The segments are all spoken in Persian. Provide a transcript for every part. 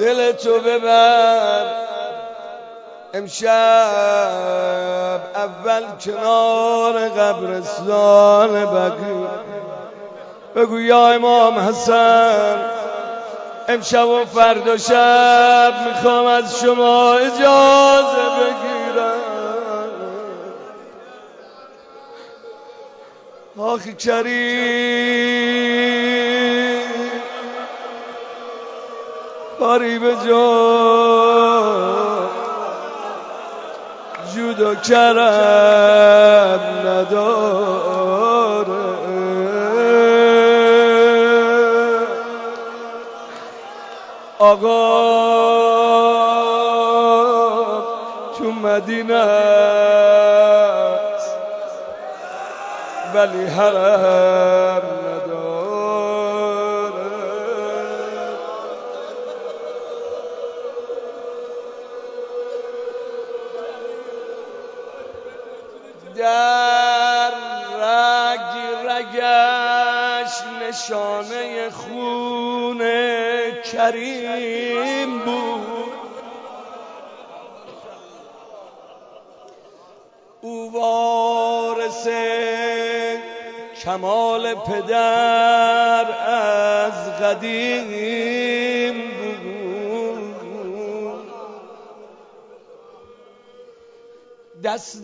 دل تو ببر امشب اول کنار قبرستان بقیع بگو یا امام حسن امشب و فردا شب میخوام از شما اجازه بگیرم. آخی کریم کاری به جا جود و کرم نداره. آقا تو مدینه است ولی حرم نداره. در رگ رگش نشانه خون کریم بود. او وارث کمال پدر از قدیم بود. دست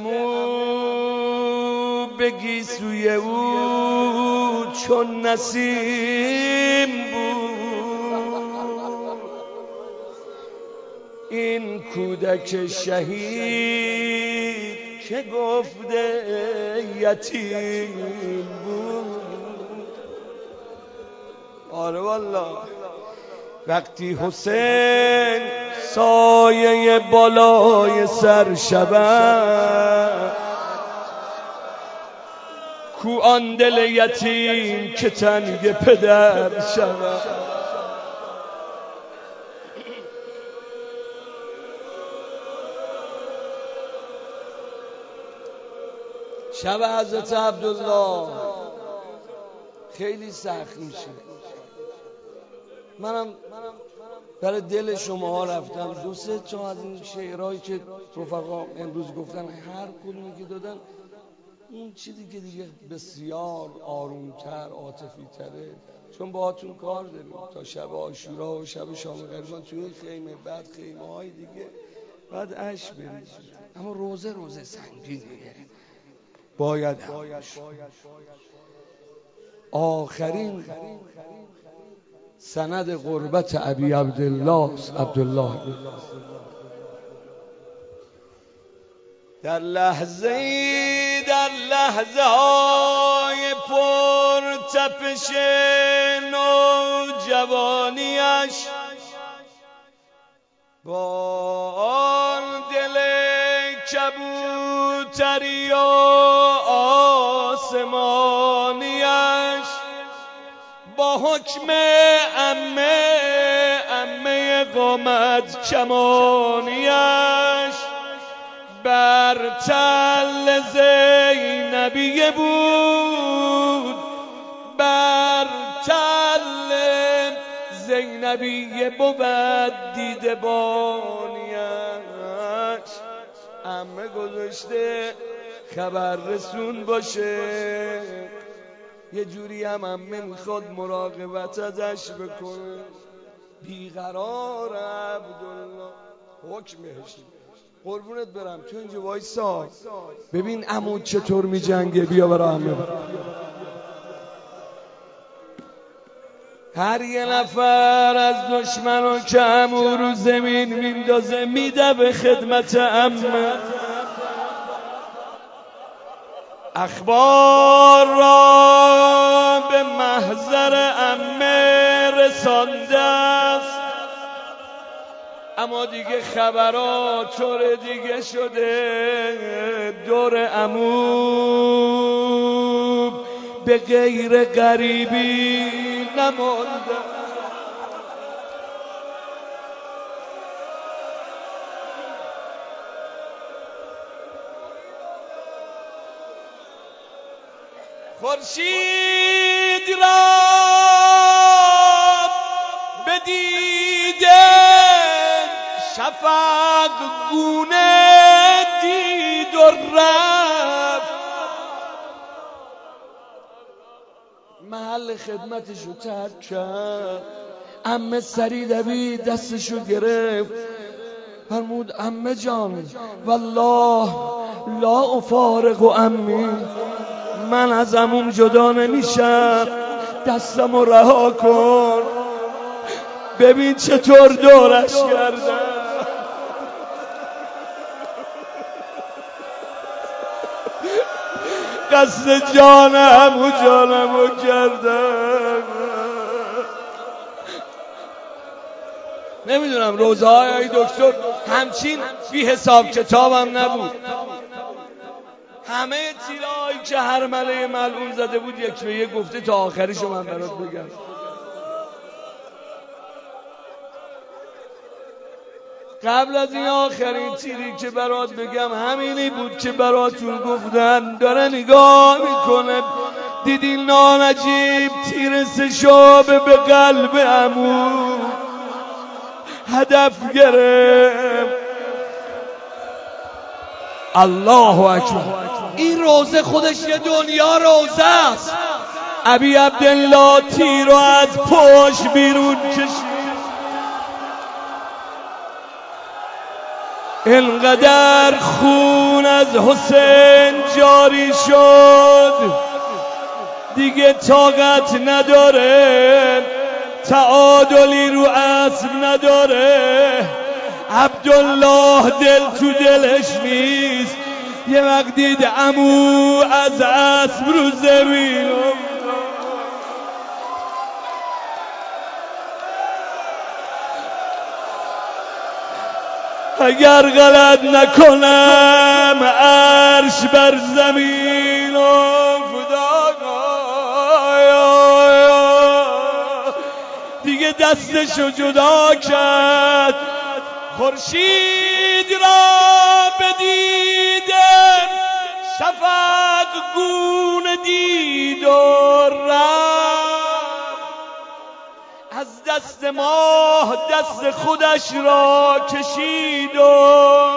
عمو به گیسوی او چون نسیم بود. این کودک شهید که گفته یتیم بود. آره والله وقتی حسین سایه بالای سر شود کو آن دل یتیم که تنگ پدر شود. شب حضرت عبدالله خیلی سخت میشه. منم برای دل شما رفتم دو سه تا از این شعرهایی که رفقا امروز گفتن هر کدومی که دادن اون چیزی که دیگه بسیار آرومتر عاطفی تره، چون باهاتون کار داریم تا شب عاشورا و شب شام غریبان توی خیمه، بعد خیمه های دیگه بعد عشق برید. اما روزه سنگینه باید آخرین سند قربت ابی عبدالله در لحظه های پر تپش نوجوانیش با آن دل کبوتری و آسمانیش با حکم عمه قامت کمانیش بر تل زینبیه بود، بر تل زینبیه بود دیده بانیش. عمه گذاشته خبر رسون باشه، یه جوری هم عمه میخواد مراقبت ازش بکنه. بیقرار عبدالله حکمش. قربونت برم تو اینجا وایسا ببین عمو چطور میجنگه، بیا برا عمه. هر یه نفر از دشمنو که عمو رو زمین میندازه میده به خدمت عمه. اخبار را به محضر عمه رسانده است، اما دیگه خبرها طور دیگه شده. دور عمو به غیر غریبی نمانده. خورشید را بدیده شفق گونه دید و رفت، محل خدمتشو ترک کرد. عمه سری دوید دستشو گرفت، فرمود عمه جان والله لا افارق و عمی، من از عموم جدا نمیشم، دستمو رها کن. ببین چطور دورش کردم، قصد جانمو کردم. نمیدونم روزه های دکتر همچین بی حساب کتابم نبود. همه تیرهایی که هر مله ملعون زده بود یک به یک گفته تا آخریشو من برات بگم. قبل از این آخرین تیری که برات بگم همینی بود که براتون گفتن. داره نگاه میکنه، دیدین نانجیب تیر سشابه به قلب عمو هدف گرفت. الله اکبر. این روزه خودش یه دنیا روزه است. ابی عبدالله تیر رو از پشت بیرون کشید، اینقدر خون از حسین جاری شد دیگه طاقت نداره، تعادلی رو اسب نداره. عبدالله دل تو دلش نیست. یه وقت دید عمو از اسب رو زمین اگر غلط نکنم عرش بر زمین افتاد، دیگه دستشو جدا کرد. خورشید را بدیدم شفق گونه دید و رفت، از دست ماه دست خودش را کشید و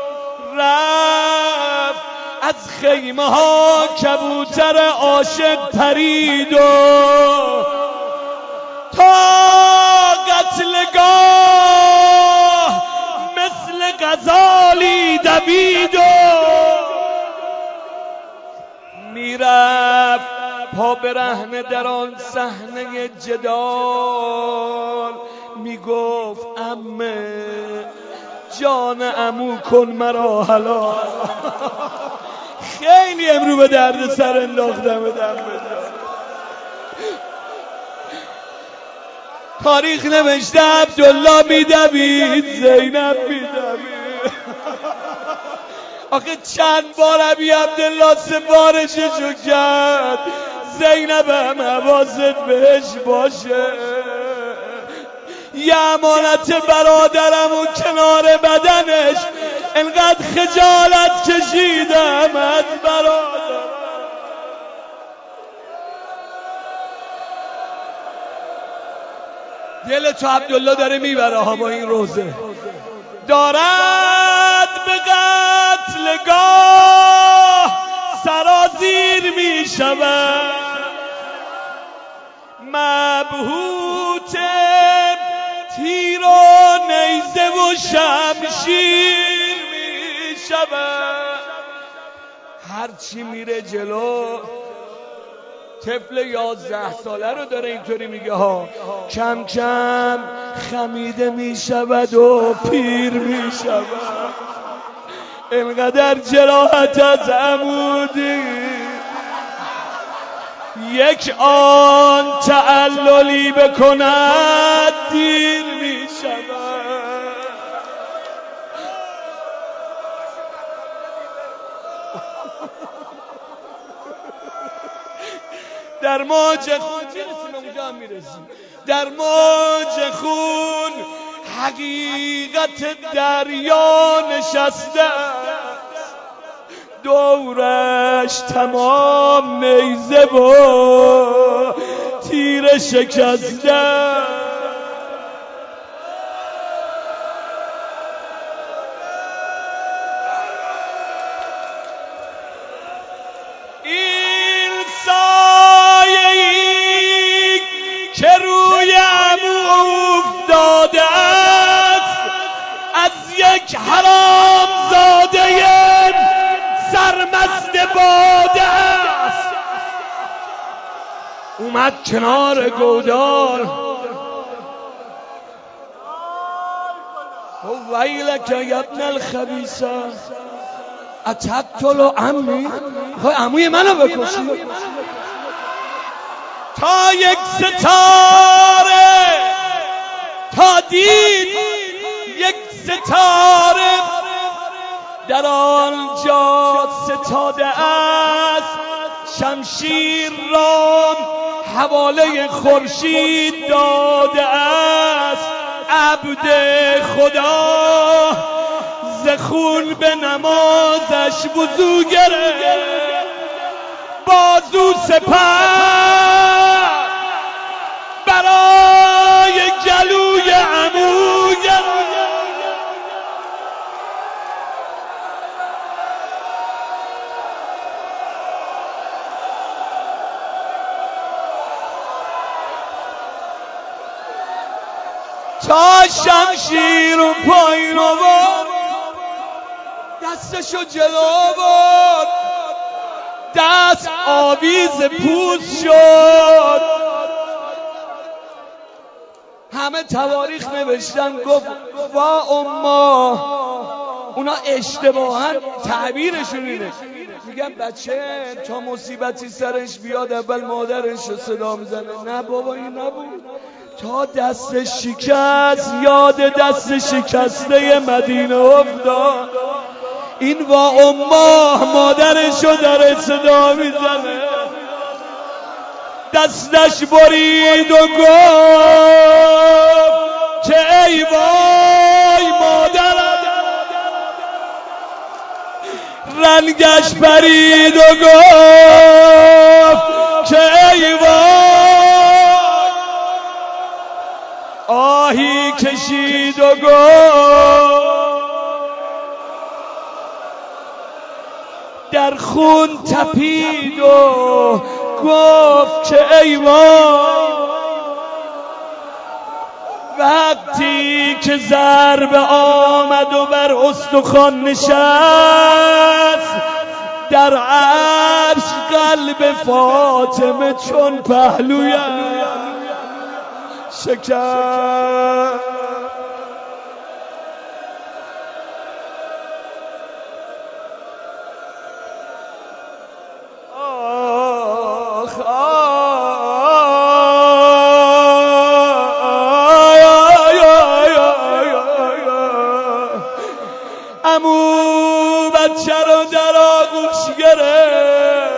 رفت. از خیمه ها کبوتر عاشق پرید و تا قتلگاه مثل غزالی دوید و میرفت پا برهنه در آن صحنه جدال. میگفت عمه جان عمو کن مرا حلال. خیلی امرو به درد سر انداختم دم بجان. تاریخ نوشته عبدالله میدوید زینب میدوید. آخه چند بار ابی عبدالله سفارششو کرد زینب هم حواست بهش باشه، یه امانت برادرم و کنار بدنش انقدر خجالت کشیدم از برادرم. دل تو عبدالله داره میبره ها با این روزه. دارد به قتلگاه سرازیر میشود، مبهوت تیر و نیزه و شمشیر میشود. هرچی میره جلو طفل 11 ساله رو داره اینطوری میگه ها، کم کم خمیده میشود و پیر میشود. اینقدر جراحت از عمودی یک آن تعللی بکند دیر میشود. در موج خون در موج خون حقیقت دریا نشسته است، دورش تمام نیزه و تیر شکسته. یک حرام زاده سرمست باده است، اومد کنار گودال و ویلک یا ابن الخبیثه اتقتل عمی، خواهی عموی منو بکشی؟ تا یک ستاره تا دید یک ستاره در آنجا ستاده است، شمشیر را حواله خورشید داده است. عبد خدا ز خون به نمازش وضو گرفت، بازو سپر برای گلوی عمو گرفت. تا شمشیر و پایین آورد، دستشو جلو برد، دست آویز پوست شد. همه تواریخ نوشتن، گفت وا اما اونا اشتباها تعبیرشون اینه، میگن بچه تا مصیبتی سرش بیاد اول مادرش رو صدا میزنه. نه بابا این نبود، تا دست شکست یاد دست شکسته مدینه افتاد. این وا اماه مادرشو داره صدا میزنه، دستش برید و گفت که ای وای مادرم، رنگش پرید و گفت که ای وای، آهی کشید و گفت در خون تپید و گفت که ای وای. وقتی که ضرب آمد و بر استخوان نشست، در عرش قلب فاطمه چون پهلویم شکست. عمو بچه رو در آغوش گرفت،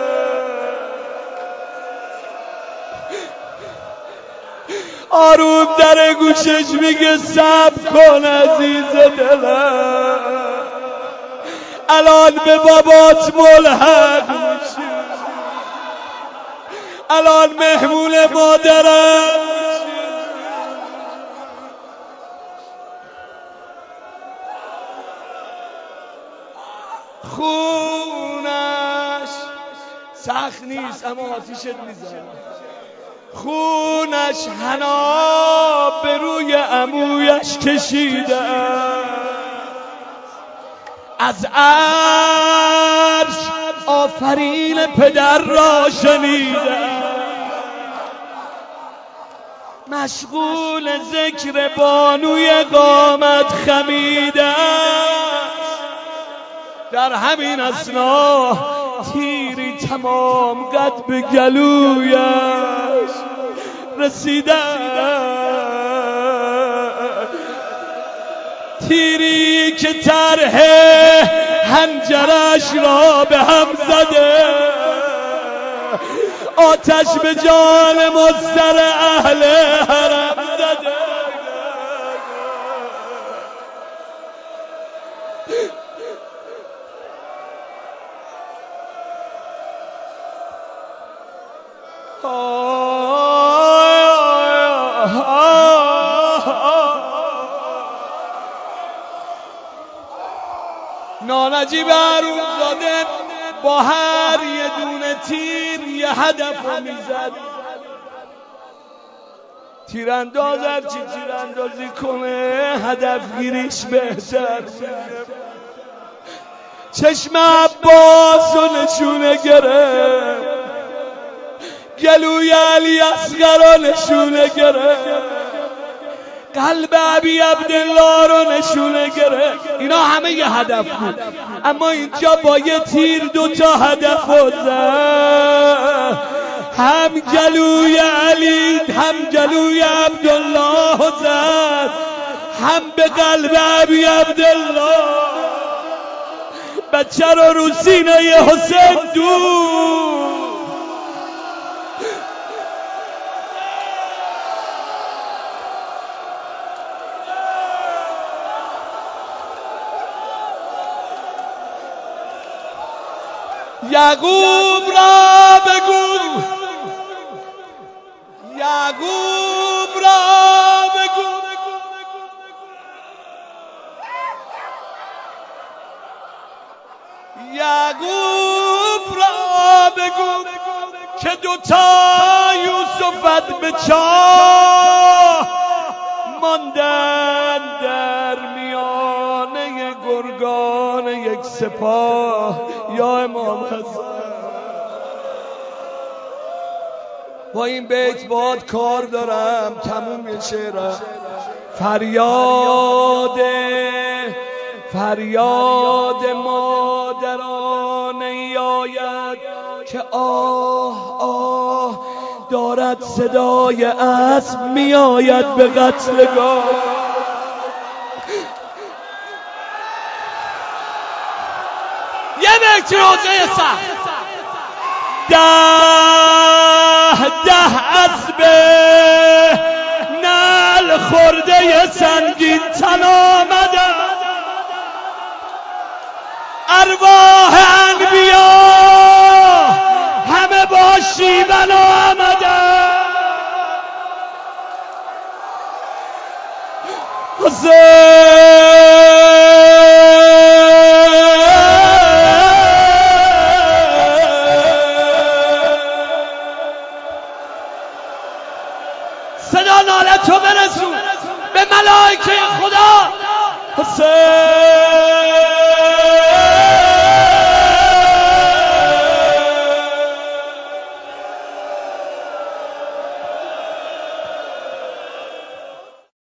آروم در گوشش میگه صبر کن عزیز دلم، الان به بابات ملحق میشی، الان مهمون مادرم. خونش سخت نیست اما آتیشت میزنه، خونش حنا به روی عمویش کشیده، از عرش آفرین پدر را شنیده، مشغول ذکر بانوی قامت خمیده. در همین اثنا تیری تمام قد به گلویش رسیده، تیری که طرح حنجرش را به هم زده، آتش به جان مضطر اهل حرم زده. نانجیب حرومزاده با هر یه دونه تیر یه هدف رو میزد. تیرانداز هرچی تیراندازی کنه هدف گیریش بهتر. چشم عباس و نشونه گرفت، گلوی علی اصغر رو نشونه گرفت، قلب ابی عبدالله رو نشونه گرفت. اینا همه یه هدف بود، اما اینجا با یه تیر 2 تا هدف رو زد. هم گلوی علی هم گلوی عبدالله رو زد، هم به قلب ابی عبدالله. بچه رو سینه حسین دور. یعقوب را بگو، یعقوب را بگو، یعقوب را بگو که 2 تا یوسفت به چاه ماندن در میانه گرگان یک سپاه. یا امام حسن با این بیت باید کار دارم، تموم میشه. فریاد مادرانه آید که آه آه دارد صدای اسب می آید به قتلگاه. یه بیت روزه سخت 10 اسب نعل خورده سنگین تن آمدن، ارواح انبیا همه با شیون آمدن. صدا ناله تو برسون به ملائکه خدا. حسین